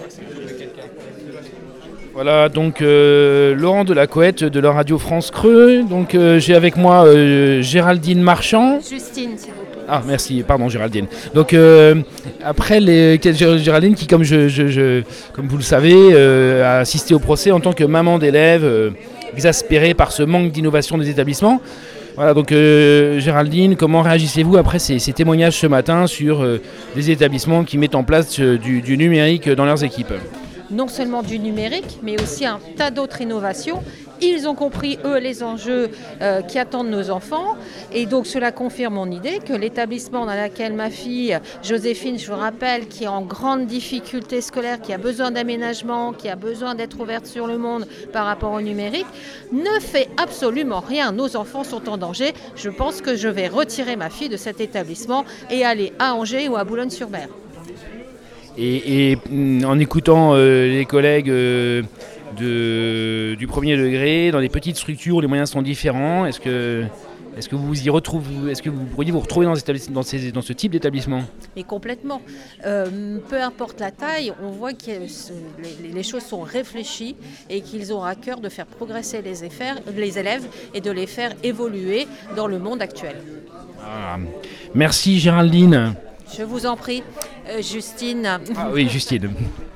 Voilà, donc Laurent Delacouette de la Radio France Creux. Donc j'ai avec moi Géraldine Marchand. Justine, s'il vous plaît. Ah, merci, pardon Géraldine. Donc après Géraldine qui, comme comme vous le savez, a assisté au procès en tant que maman d'élèves exaspérée par ce manque d'innovation des établissements. Voilà, donc Géraldine, comment réagissez-vous après ces témoignages ce matin sur des établissements qui mettent en place du numérique dans leurs équipes ? Non seulement du numérique, mais aussi un tas d'autres innovations. Ils ont compris, eux, les enjeux qui attendent nos enfants. Et donc, cela confirme mon idée que l'établissement dans lequel ma fille, Joséphine, je vous rappelle, qui est en grande difficulté scolaire, qui a besoin d'aménagement, qui a besoin d'être ouverte sur le monde par rapport au numérique, ne fait absolument rien. Nos enfants sont en danger. Je pense que je vais retirer ma fille de cet établissement et aller à Angers ou à Boulogne-sur-Mer. Et en écoutant les collègues du premier degré, dans des petites structures où les moyens sont différents, est-ce que vous y retrouvez, est-ce que vous pourriez vous retrouver dans ce type d'établissement ? Et complètement. Peu importe la taille, on voit que les choses sont réfléchies et qu'ils ont à cœur de faire progresser les élèves et de les faire évoluer dans le monde actuel. Ah, merci Géraldine. Je vous en prie, Justine. Ah oui, Justine.